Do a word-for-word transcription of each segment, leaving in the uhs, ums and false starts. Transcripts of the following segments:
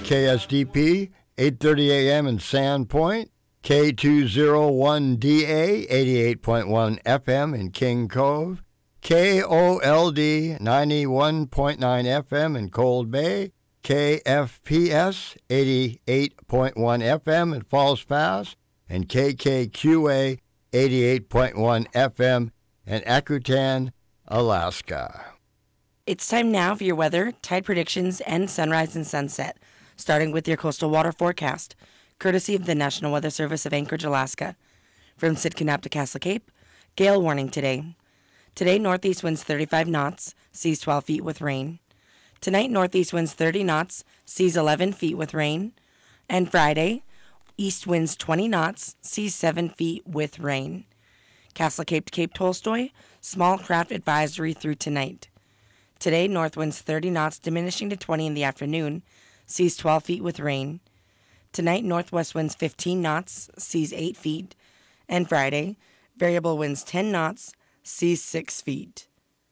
K S D P, eight thirty a.m. in Sandpoint, K two oh one D A, eighty-eight point one F M in King Cove, K O L D, ninety-one point nine F M in Cold Bay, K F P S, eighty-eight point one F M in Falls Pass, and K K Q A, eighty-eight point one F M in Akutan, Alaska. It's time now for your weather, tide predictions, and sunrise and sunset, starting with your coastal water forecast, courtesy of the National Weather Service of Anchorage, Alaska. From Sitkinnap to Castle Cape, gale warning today. Today, northeast winds thirty-five knots, seas twelve feet with rain. Tonight, northeast winds thirty knots, seas eleven feet with rain. And Friday, east winds twenty knots, seas seven feet with rain. Castle Cape to Cape Tolstoy, small craft advisory through tonight. Today, north winds thirty knots, diminishing to twenty in the afternoon, seas twelve feet with rain. Tonight, northwest winds fifteen knots, seas eight feet. And Friday, variable winds ten knots, seas six feet.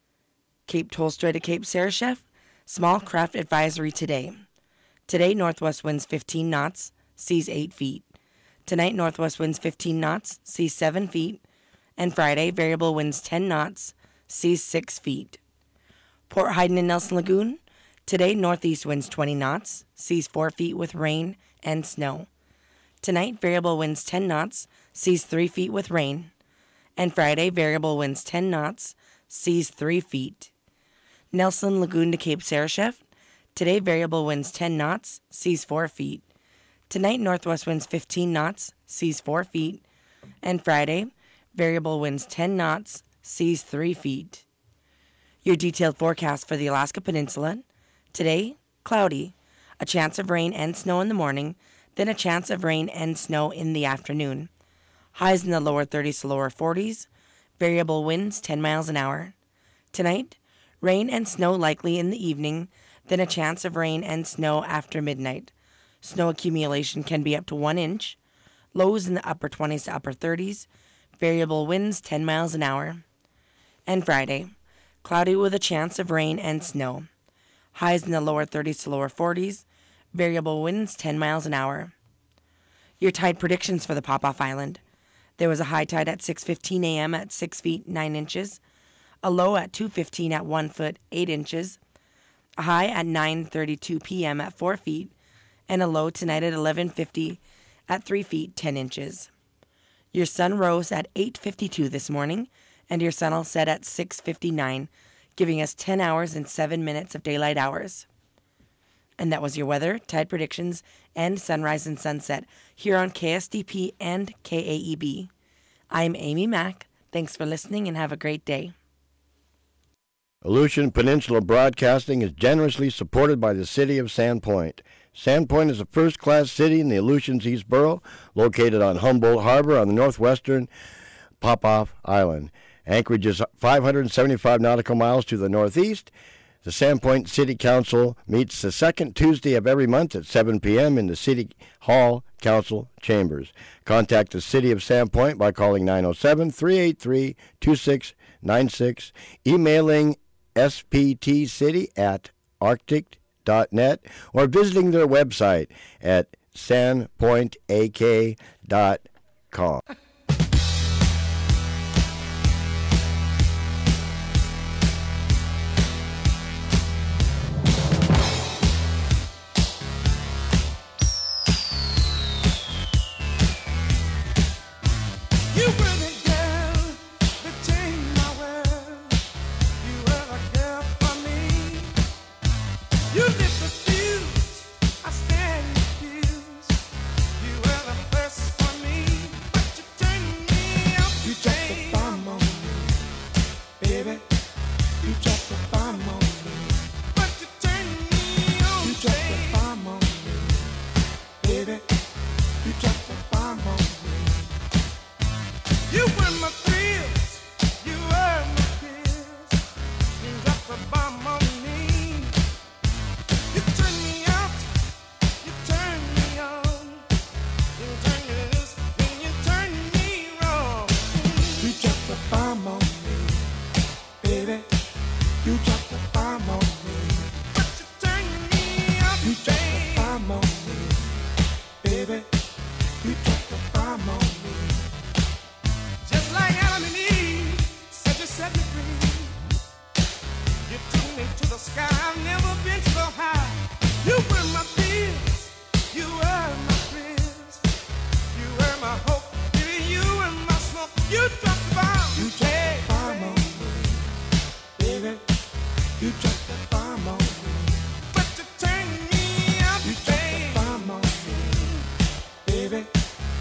Cape Tolstoy to Cape Sarashef, small craft advisory today. Today, northwest winds fifteen knots, seas eight feet. Tonight, northwest winds fifteen knots, seas seven feet. And Friday, variable winds ten knots, seas six feet. Port Hayden and Nelson Lagoon, today, northeast winds twenty knots, seas four feet with rain and snow. Tonight, variable winds ten knots, seas three feet with rain. And Friday, variable winds ten knots, seas three feet. Nelson Lagoon to Cape Sarashef, today, variable winds ten knots, seas four feet. Tonight, northwest winds fifteen knots, seas four feet. And Friday, variable winds ten knots, seas three feet. Your detailed forecast for the Alaska Peninsula. Today, cloudy. A chance of rain and snow in the morning, then a chance of rain and snow in the afternoon. Highs in the lower thirties to lower forties. Variable winds ten miles an hour. Tonight, rain and snow likely in the evening, then a chance of rain and snow after midnight. Snow accumulation can be up to one inch. Lows in the upper twenties to upper thirties. Variable winds ten miles an hour. And Friday, cloudy with a chance of rain and snow. Highs in the lower thirties to lower forties. Variable winds ten miles an hour. Your tide predictions for the Pop-Off Island. There was a high tide at six fifteen a.m. at six feet nine inches. A low at two fifteen at one foot eight inches. A high at nine thirty-two p.m. at four feet. And a low tonight at eleven fifty at three feet ten inches. Your sun rose at eight fifty-two this morning, and your sun will set at six fifty-nine, giving us ten hours and seven minutes of daylight hours. And that was your weather, tide predictions, and sunrise and sunset here on K S D P and K A E B. I'm Amy Mack. Thanks for listening and have a great day. Aleutian Peninsula Broadcasting is generously supported by the city of Sandpoint. Sandpoint is a first-class city in the Aleutians East Borough, located on Humboldt Harbor on the northwestern Pop-Off Island. Anchorage is five hundred seventy-five nautical miles to the northeast. The Sandpoint City Council meets the second Tuesday of every month at seven p.m. in the City Hall Council Chambers. Contact the City of Sandpoint by calling nine oh seven, three eight three, two six nine six, emailing s p t city at arctic dot net, or visiting their website at sandpoint a k dot com. I stand accused. You were the first for me, but you bomb on me, baby. You dropped the bomb on me. Just like Adam and Eve said you set me free. You took me to the sky. I've never been so high. You were my peace. You were my friends. You were my hope. You were my smoke. You dropped the bomb. You dropped the bomb on me, baby. You dropped the bomb on me. But you turned me out. You dropped the bomb on me, baby.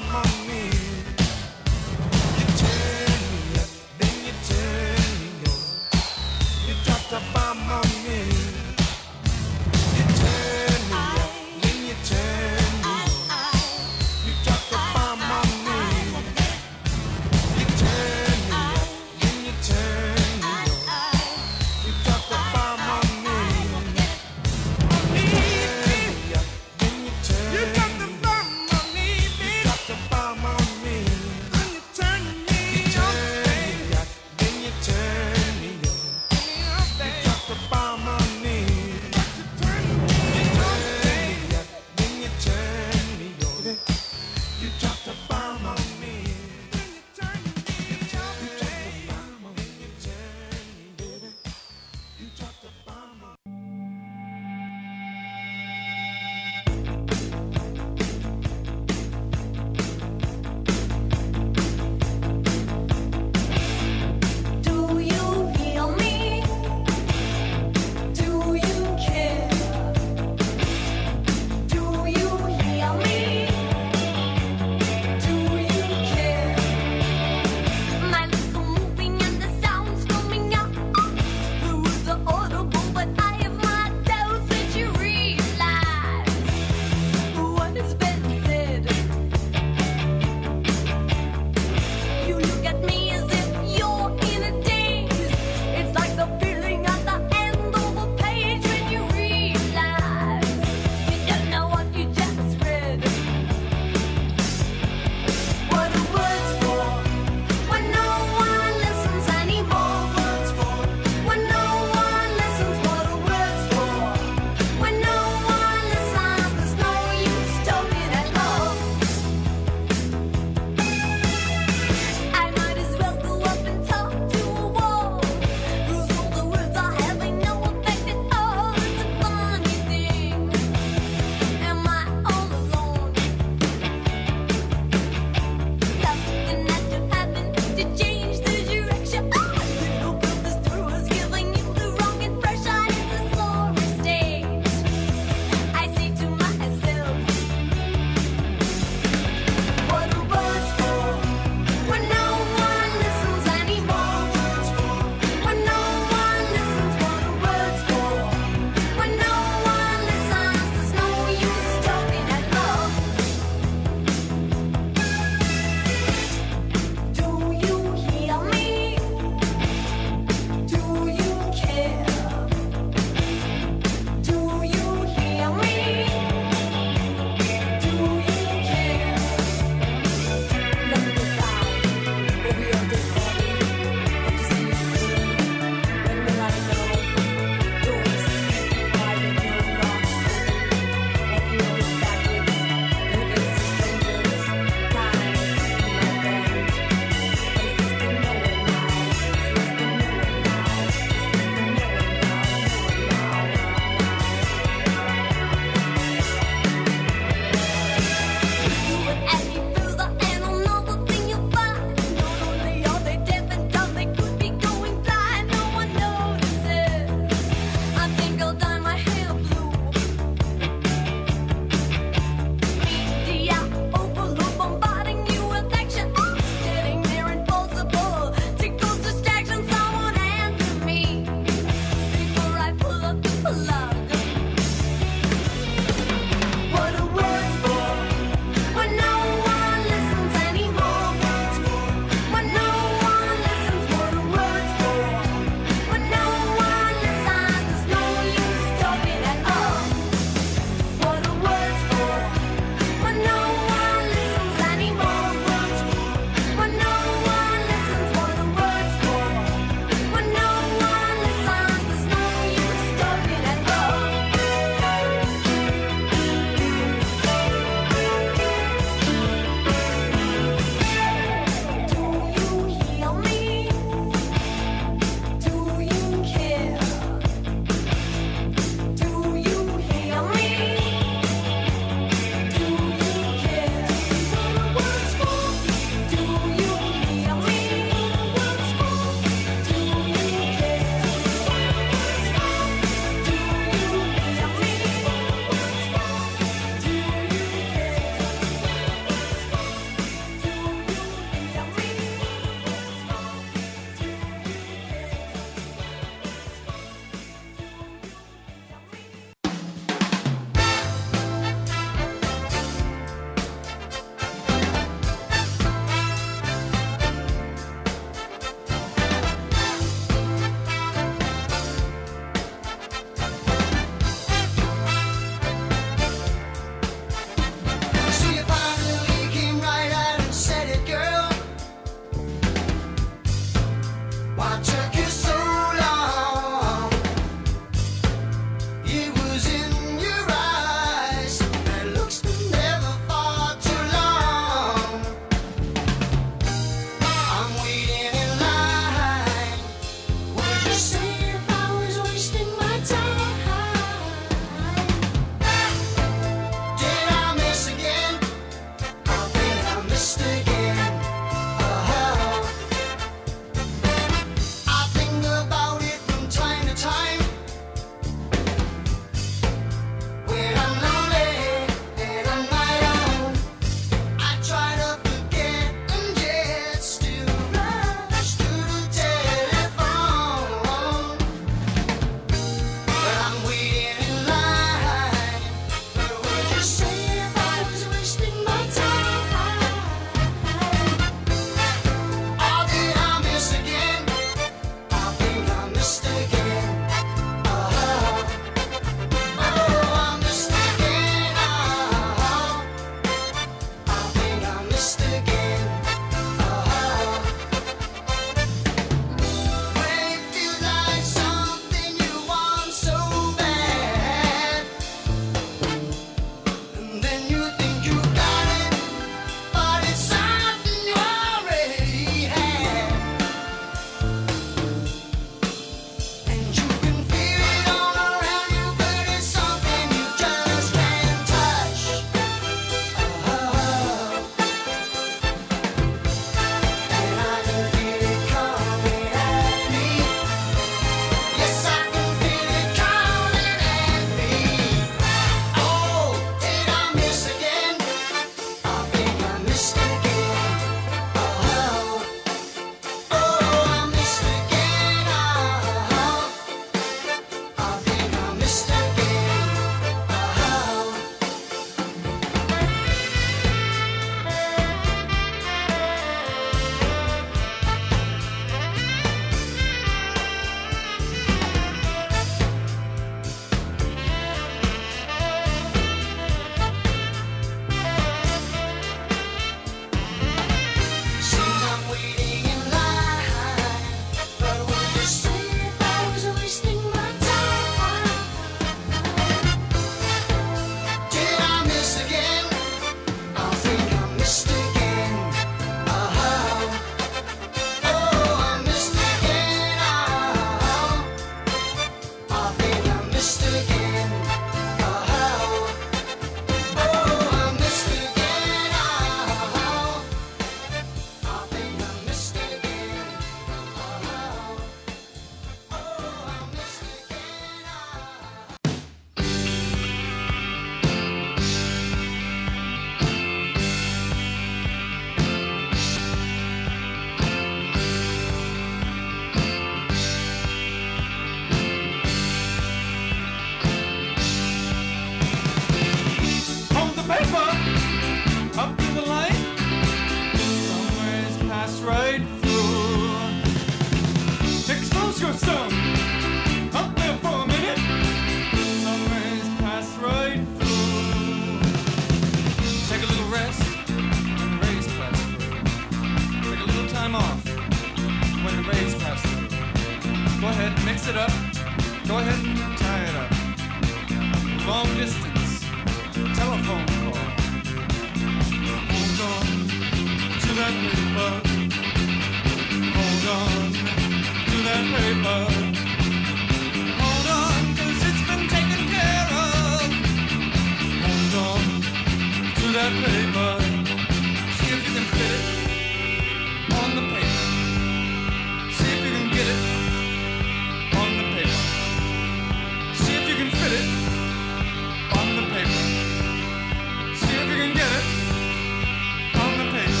ahead, mix it up. Go ahead and tie it up. Long distance telephone call. Hold on to that paper. Hold on to that paper. Hold on, 'cause it's been taken care of. Hold on to that paper. See if you can fit it on the paper. See if you can get it on the paper. See if you can fit it on the paper. See if you can get it on the paper.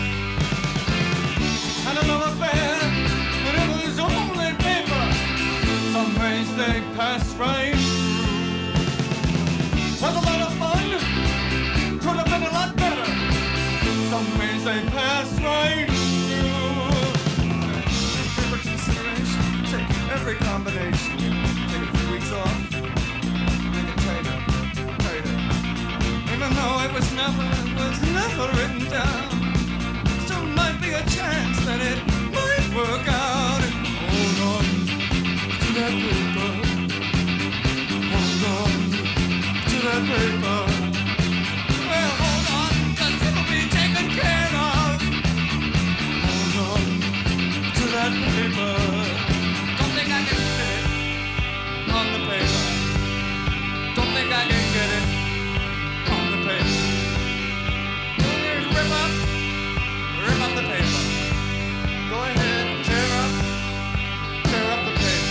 And another affair, and it was only paper. Some ways they pass right through. Was a lot of fun, could have been a lot better. Some ways they pass right through. Paper consideration, take every combination. Take a few weeks off, make it tighter, tighter. Even though it was never, it was never written down, still might be a chance that it might work out. And hold on to that paper. Hold on to that paper. Well, hold on, 'cause it'll be taken care of. Hold on to that paper. Don't think I can fit it on the paper. Don't think I can get it on the paper. Rip up, rip up the paper. Go ahead, tear up, tear up the paper.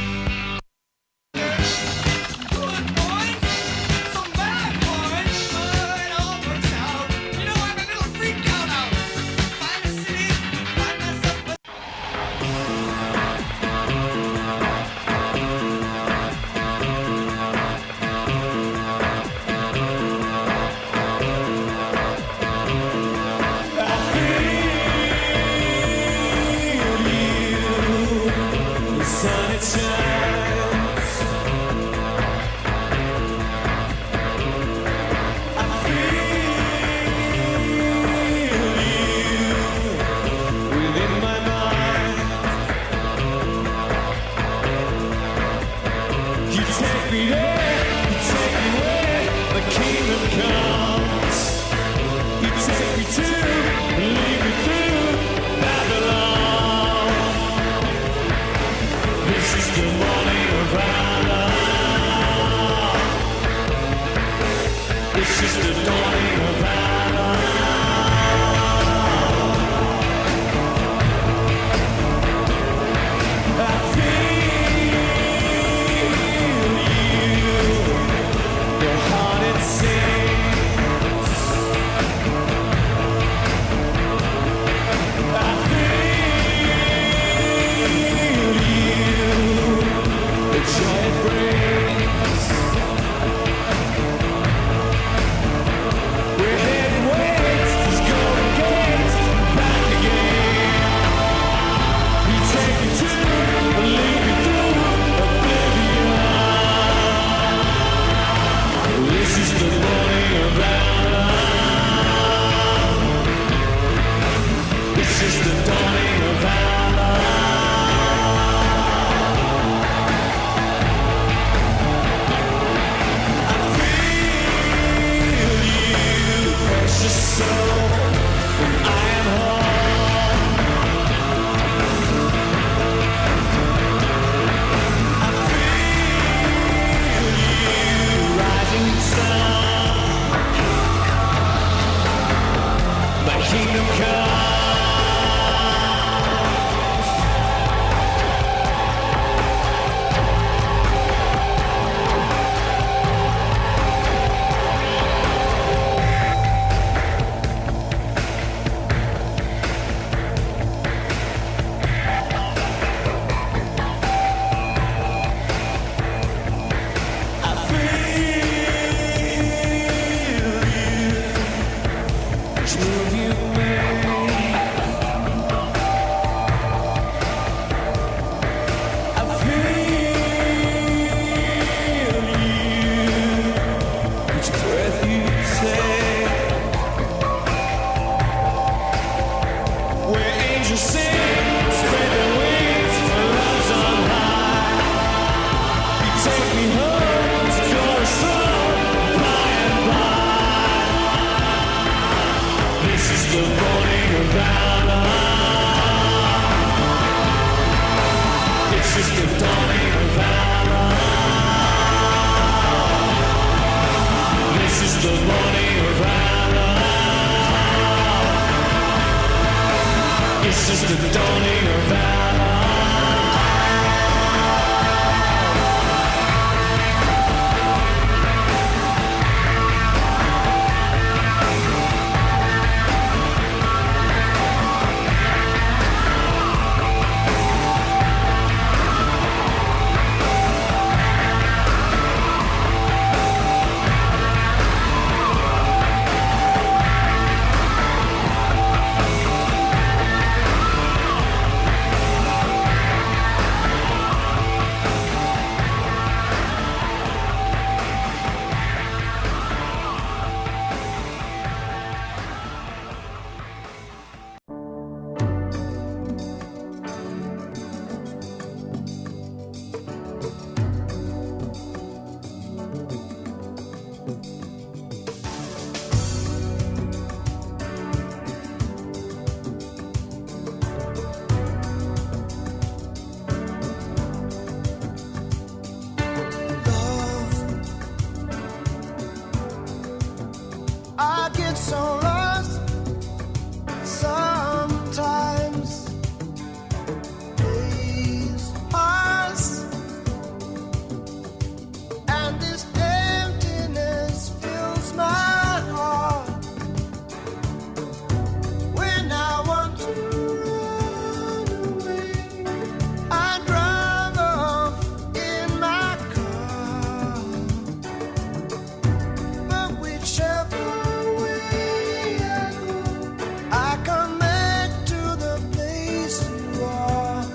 Good points, some bad points, but it all works out. You know, I'm a little freaked out out. Find a city, find myself a Will you make It's just the dawning of valor. This is the morning of valor. It's just the dawning of valor. I get so lost sometimes. Days pass, and this emptiness fills my heart. When I want to run away, I drive off in my car. But whichever I come back to the place you are.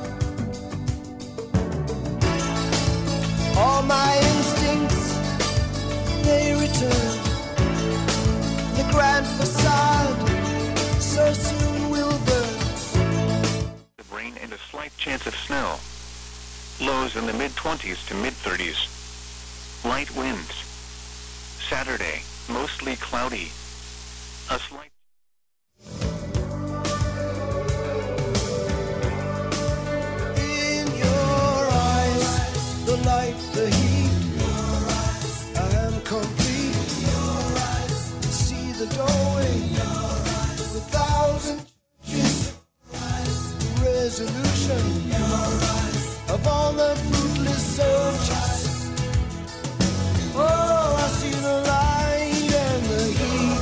All my instincts, they return. The grand facade so soon will burn. Rain and a slight chance of snow. Lows in the mid-twenties to mid-thirties. Light winds. Saturday, mostly cloudy. A slight In your eyes, the light, the heat. I am complete. See the doorway. A thousand inches. Resolution of all the fruitless searches. Oh, I see the light and the heat.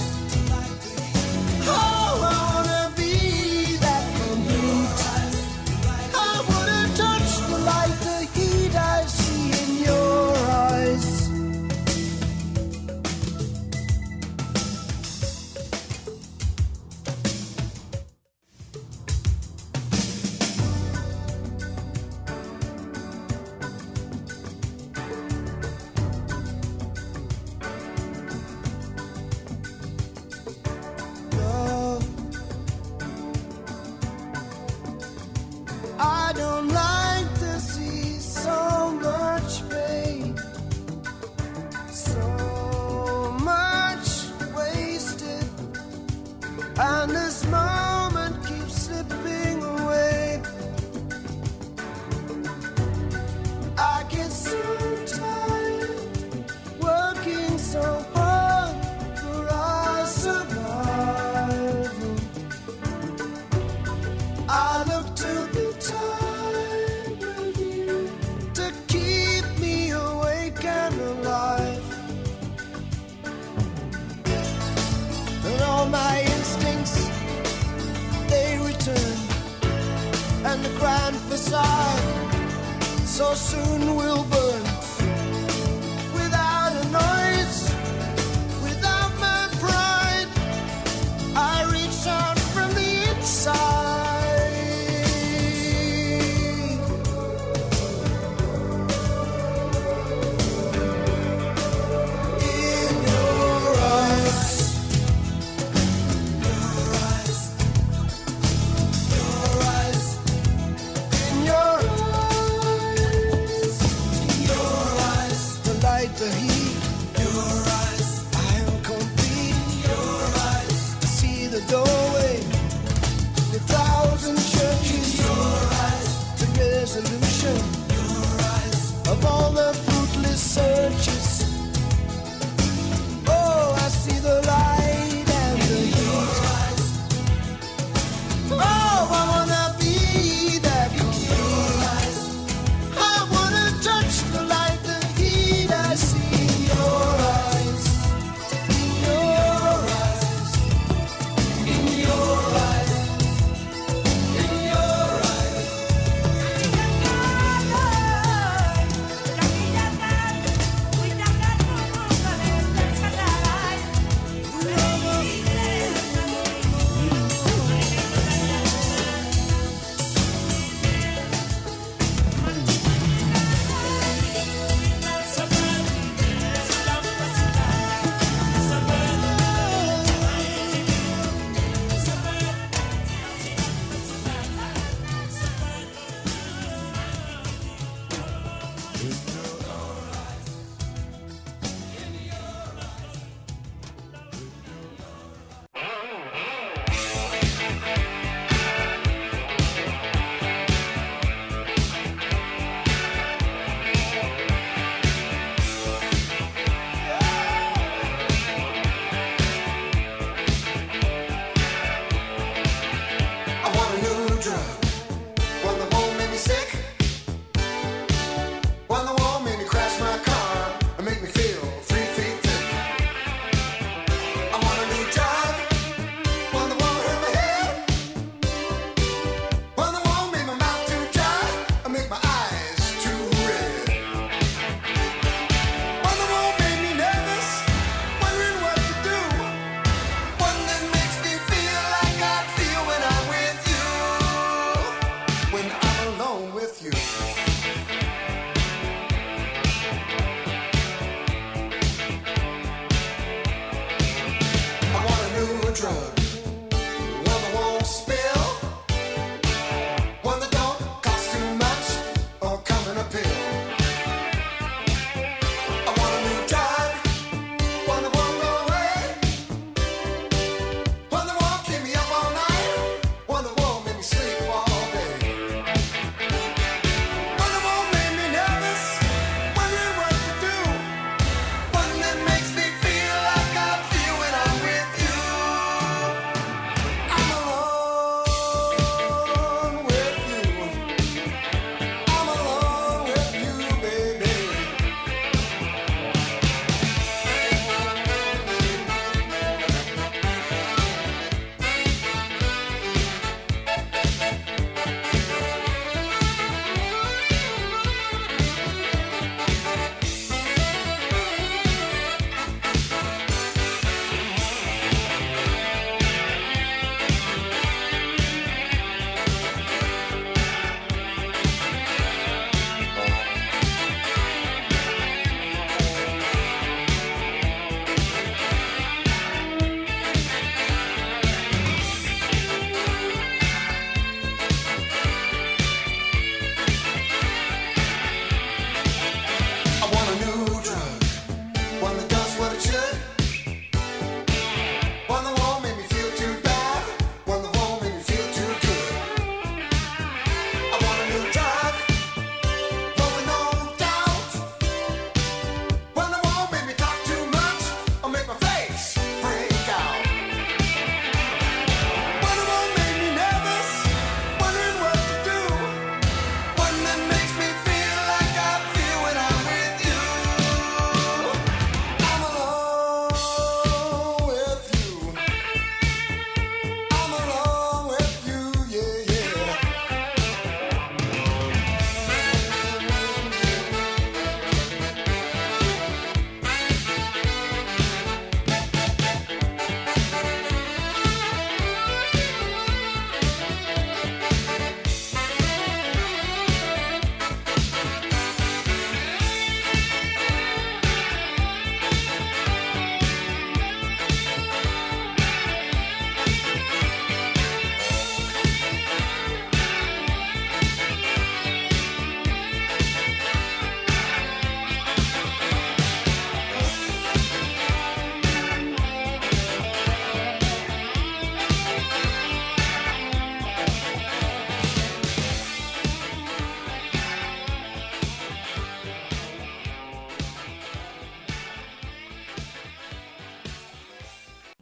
Oh, I wanna be that complete. I wanna touch the light, the heat I see in your eyes. Love, I don't like to see so much pain, so much wasted, and this moment keeps slipping away. I get so tired working so hard for our survival. I look to the time with you to keep me awake and alive. And all my instincts, they return, and the grand facade so soon will burn. Without a noise, without my pride, I reach out from the inside. In your eyes, your eyes, your eyes, in your eyes, your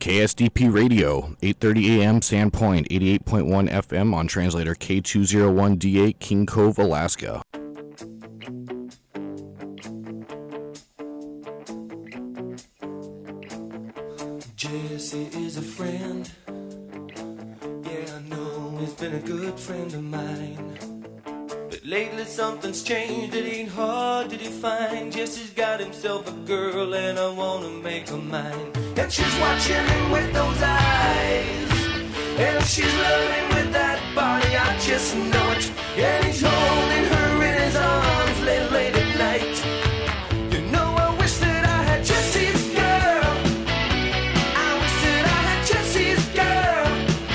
K S D P Radio, eight thirty a.m. Sandpoint, eighty-eight point one F M on translator K two oh one D eight, King Cove, Alaska. Jesse is a friend. Yeah, I know he's been a good friend of mine. But lately something's changed, it ain't hard to define. Jesse's got himself a girl and I wanna make her mine. And she's watching him with those eyes, and she's loving with that body, I just know it. And he's holding her in his arms late, late at night. You know I wish that I had Jesse's girl. I wish that I had Jesse's girl.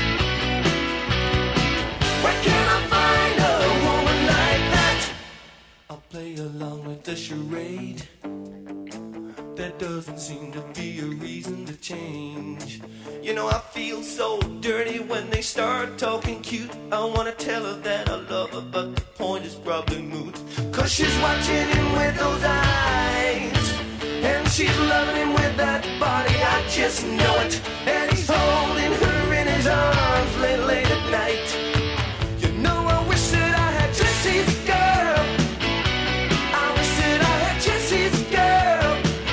Where can I find a woman like that? I'll play along with the charade. There doesn't seem to be a reason to change. You know I feel so dirty when they start talking cute. I wanna tell her that I love her, but the point is probably moot. Cause she's watching him with those eyes, and she's loving him with that body, I just know it. And he's holding her in his arms late, late at night. You know I wish that I had Jesse's girl. I wish that I had Jesse's girl.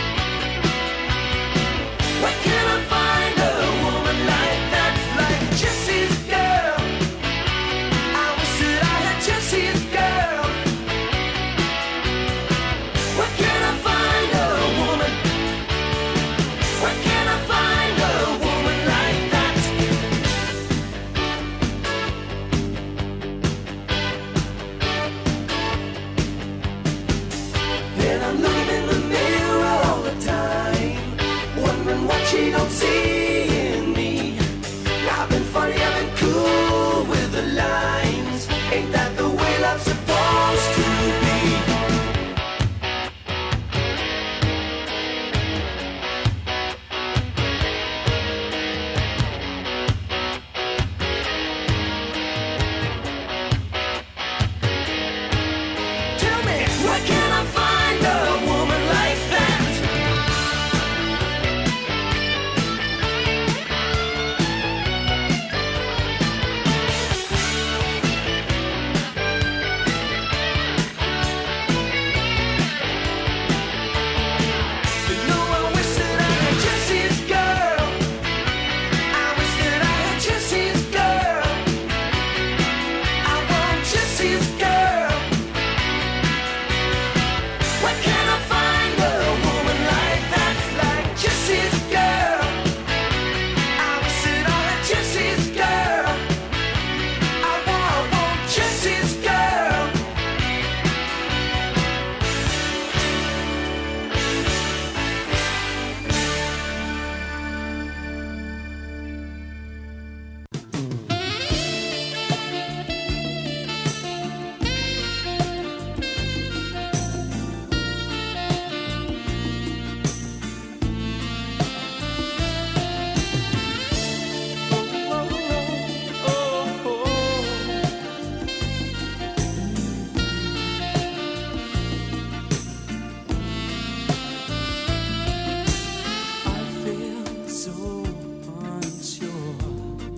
Where can I find a woman like that, like Jesse's girl? I wish that I had Jesse's girl. Where can I find a woman? Where can I find a woman like that? And I'm looking in the mirror all the time, wondering what she don't see in me. I've been funny, I've been cool with the lines. Ain't that the way love's supposed to be? Tell me, where can I find a woman like that? You know I wish that I had Jesse's girl. I wish that I had Jesse's girl. I want Jesse's girl. Where can I find a woman like that, like Jesse's girl? I wish that I had Jesse's girl. I want, I want Jesse's girl. I feel so unsure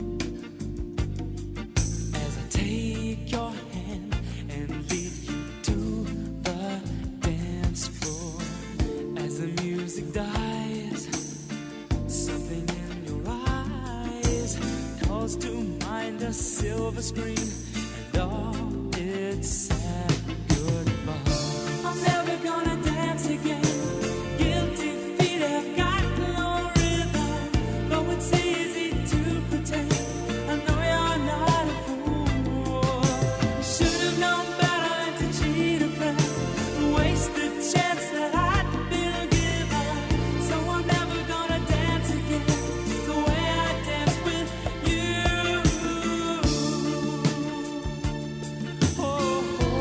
as I take your hand and lead you to the dance floor. As the music dies, something in your eyes calls to mind a silver screen and all its sad goodbye. I'm never gonna dance again. Guilty feet have got no rhythm. Though it's easy to pretend, I know you're not a fool. You should have known better to cheat a friend, waste the chance that I'd been given. So I'm never gonna dance again the way I danced with you. Oh, oh.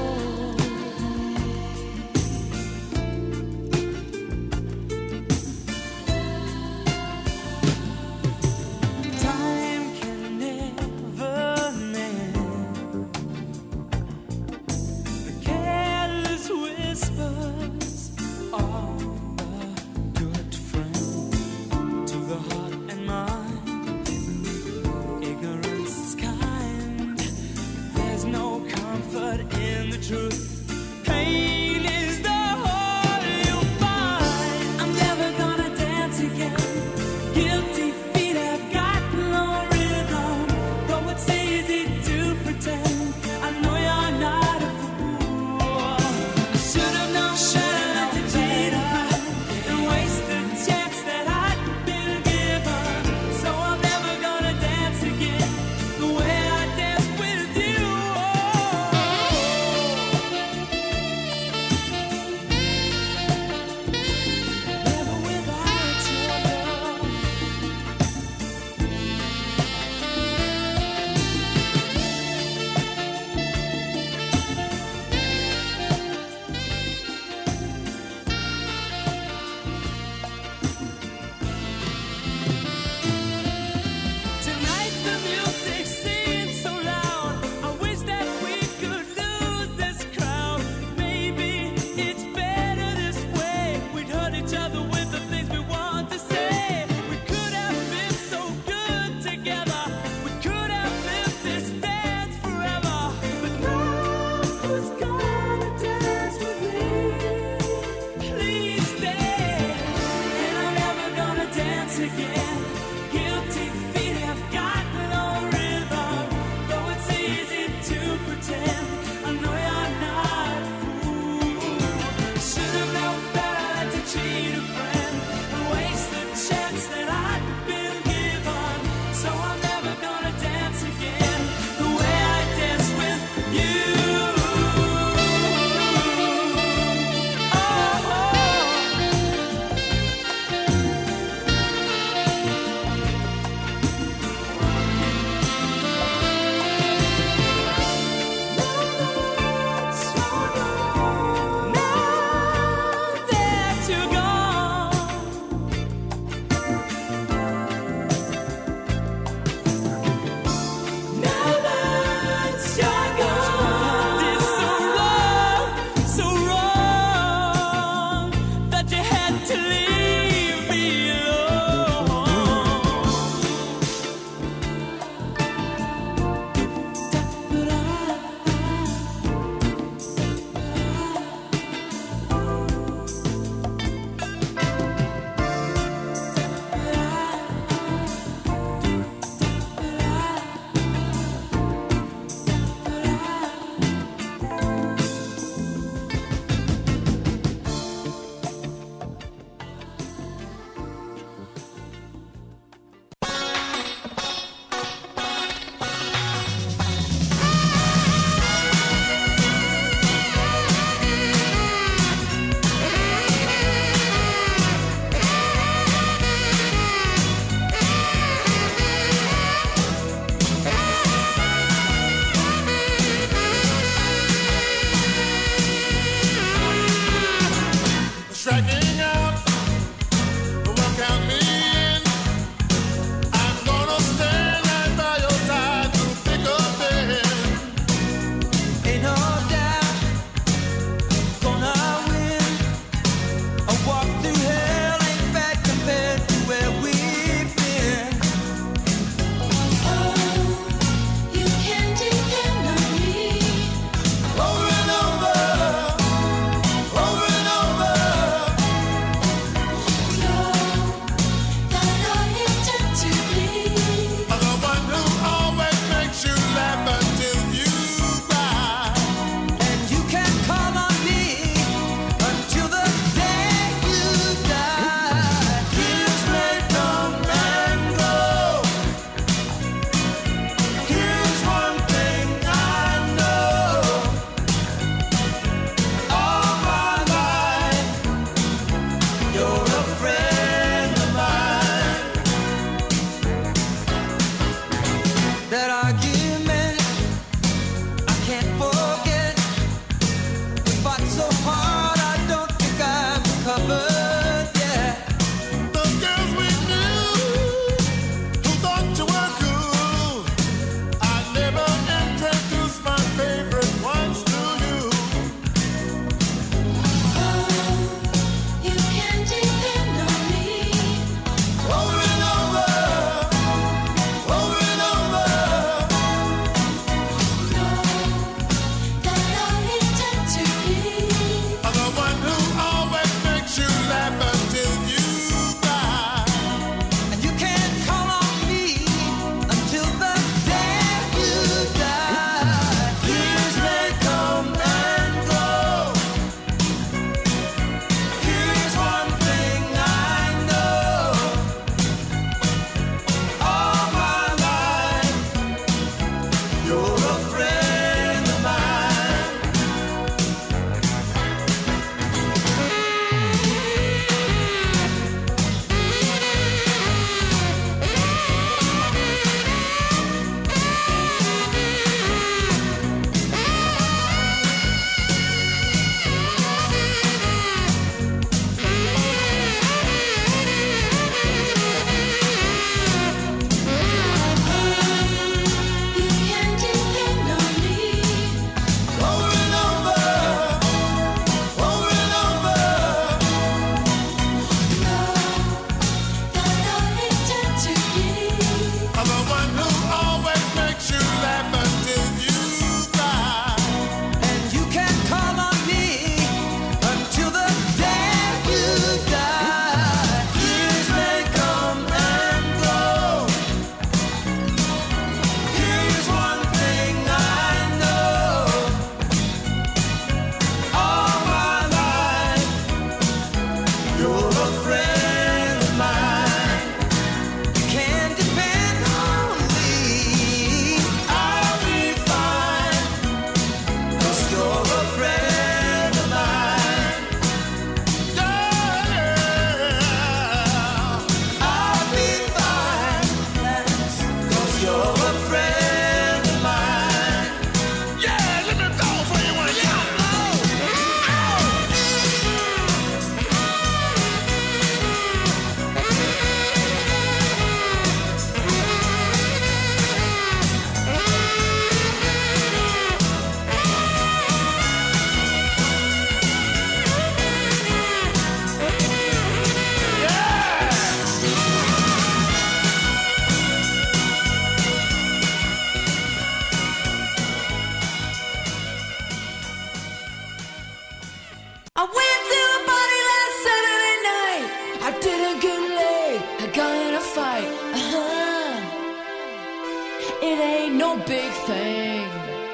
no big thing.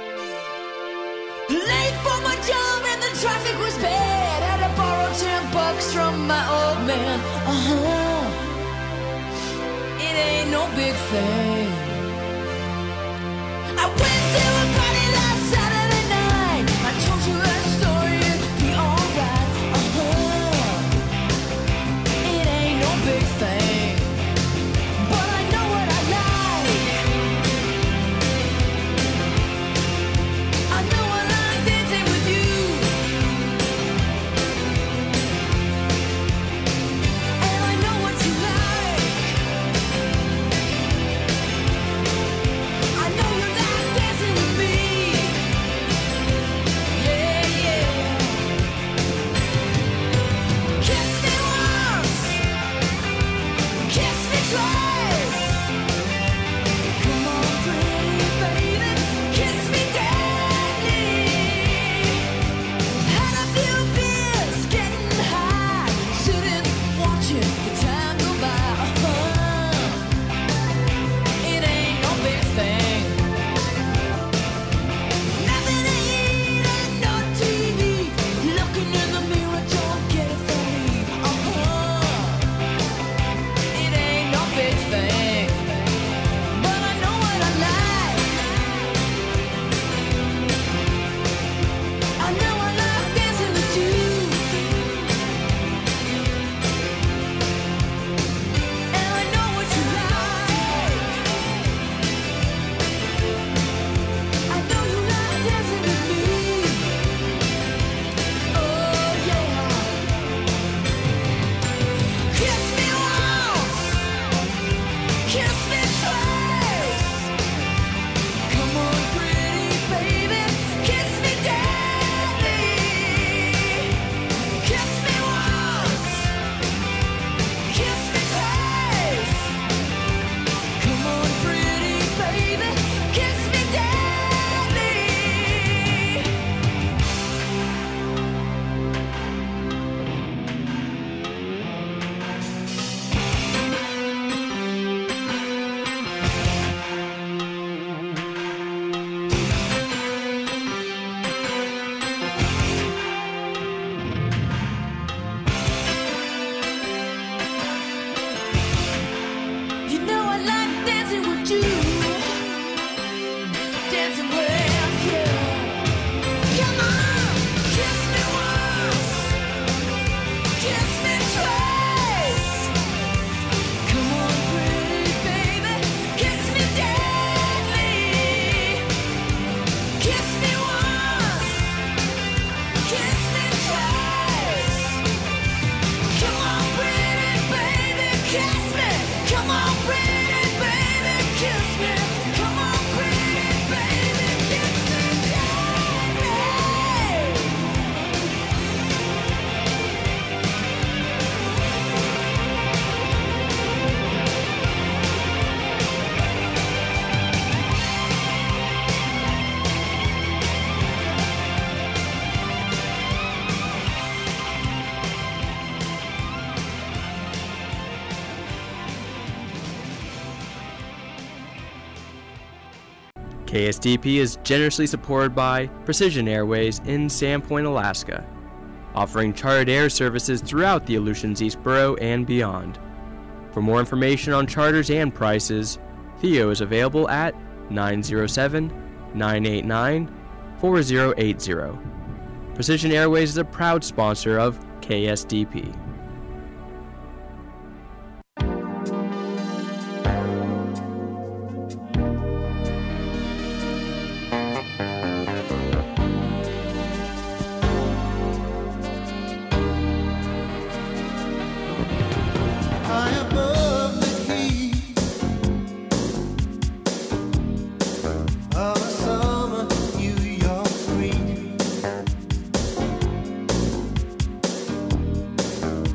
Late for my job and the traffic was bad. Had to borrow ten bucks from my old man. Uh-huh. It ain't no big thing. I went to a party last Saturday night. I told you that story, it'd be alright. Uh-huh. It ain't no big thing. But I know what I like. I know I like dancing with you. And I know what you like. I know you like dancing with me. Yeah, yeah. Kiss me once. Kiss me twice. Come on, pretty baby. Kiss me deadly. Had a few beers, getting high. Sitting, watching the time go by. Uh-huh. It ain't no big thing. Nothing to eat and no T V. Looking in the mirror, don't get it from me. Uh-huh. It ain't no big thing. But I know what I like. I know I like dancing with you. And I know what you like. I know you like dancing with me. Oh yeah. Kiss me once. Kiss me twice. Come on, pretty baby. Kiss me deadly. Kiss me once. Kiss me twice. Come on, pretty baby. Kiss me deadly. You know I like dancing with you. Dancing with you. Come on, kiss me once. Kiss me twice. Come on, pretty baby. Kiss me deadly. Kiss me once. Kiss me twice. Come on, pretty baby, kiss me. Come on, pretty baby, kiss me. Come on, pretty baby, kiss me. K S D P is generously supported by Precision Airways in Sandpoint, Alaska, offering chartered air services throughout the Aleutians East Borough and beyond. For more information on charters and prices, Theo is available at nine zero seven, nine eight nine, four zero eight zero. Precision Airways is a proud sponsor of K S D P. High above the heat of a summer New York street,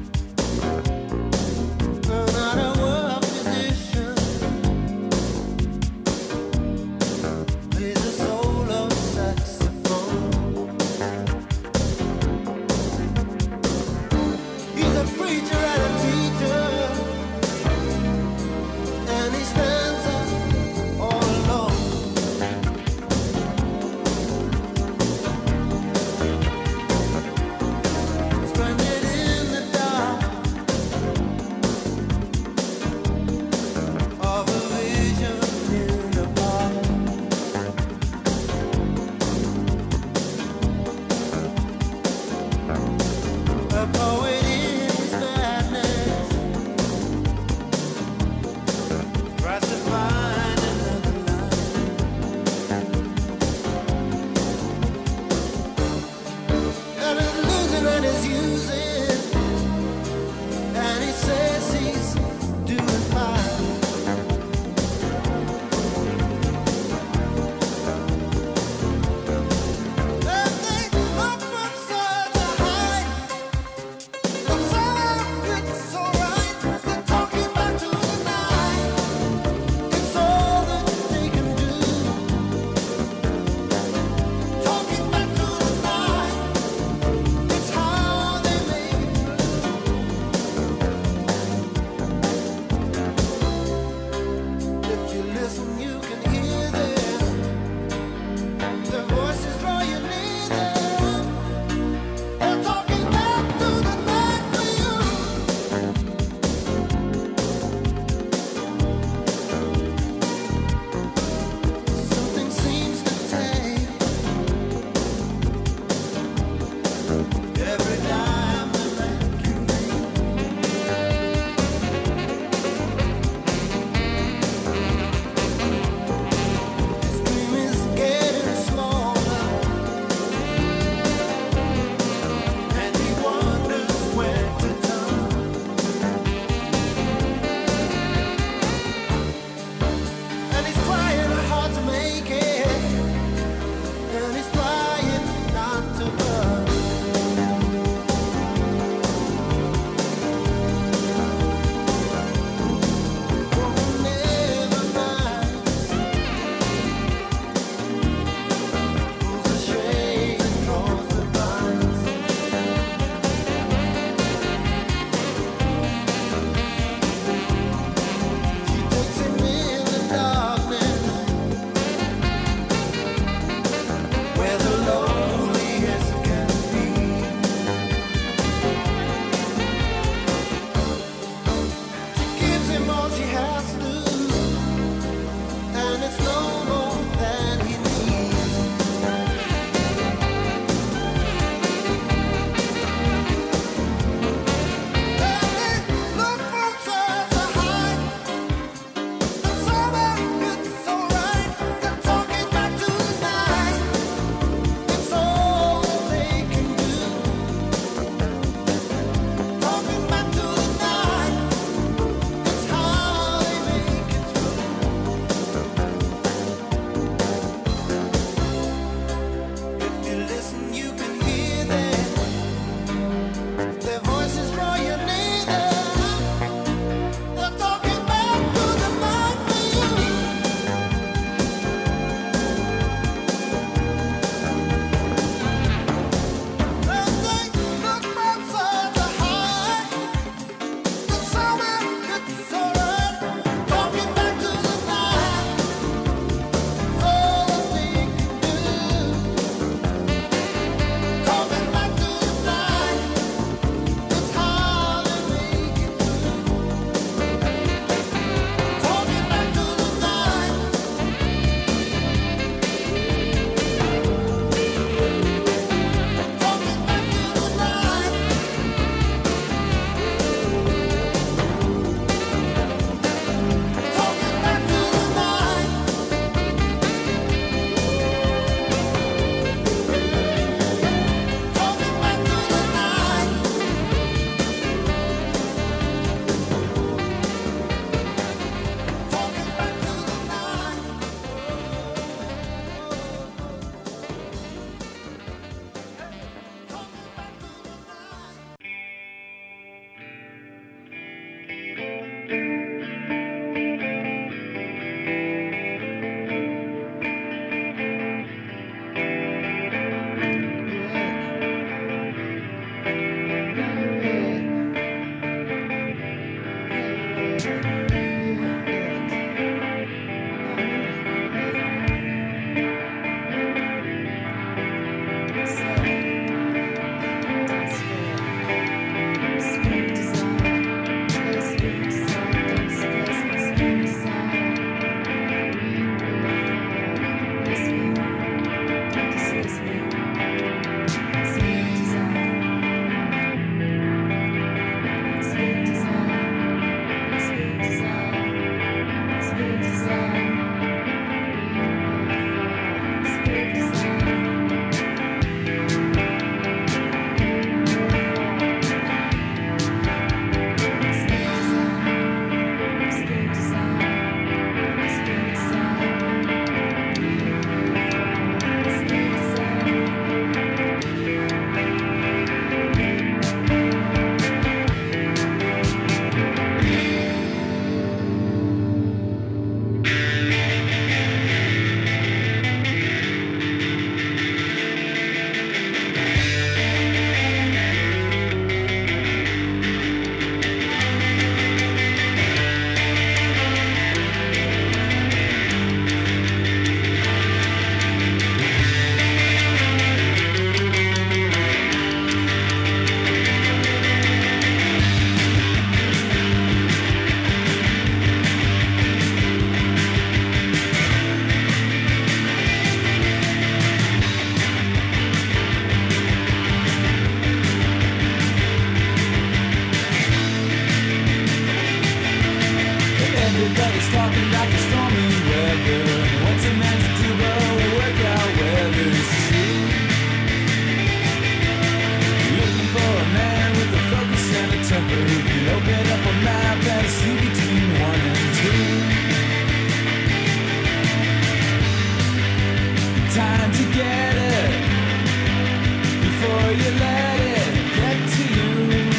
Time to get it before you let it get to you.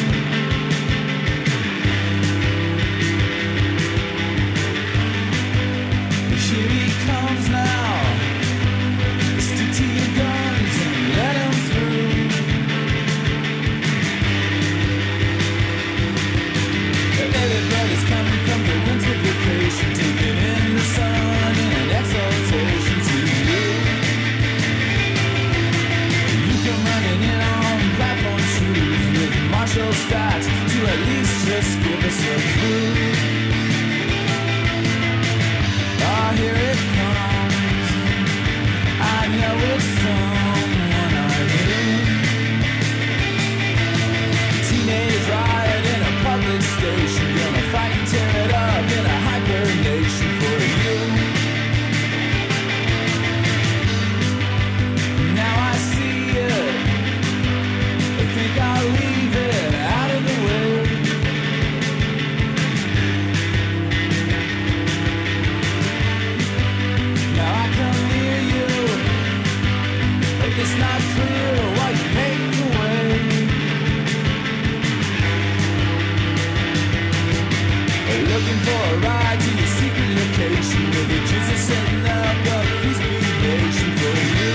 Here he comes now. Stick to your guns and let him through. Everybody's coming from the winter vacation, taking in the sun and an exaltation to you. You come running in on platform shoes with Marshall stats to at least just give us a clue. Oh, here it comes. I know it's someone I knew. Teenage riot in a public station, gonna fight and tear it up in a hyper nation for you. Now I see it, I think I'll leave it out of the way. Now I come near you, but it's not clear why you make the way. Looking for a ride to your secret location, where the Jews are setting up a feast nation for you.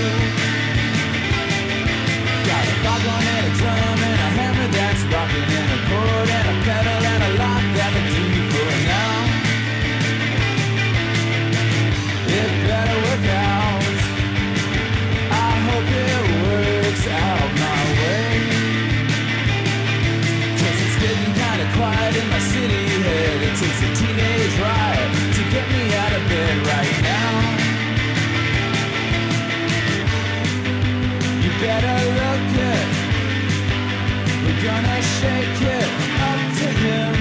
Got a foghorn and a drum and a hammer that's rocking, and a chord and a pedal and a lock that will do me for now. It better work out. I hope it works out my way. Cause it's getting kinda quiet in my city head. It takes a teenage riot to get me out of bed right now. You better look it. We're gonna shake it up to him.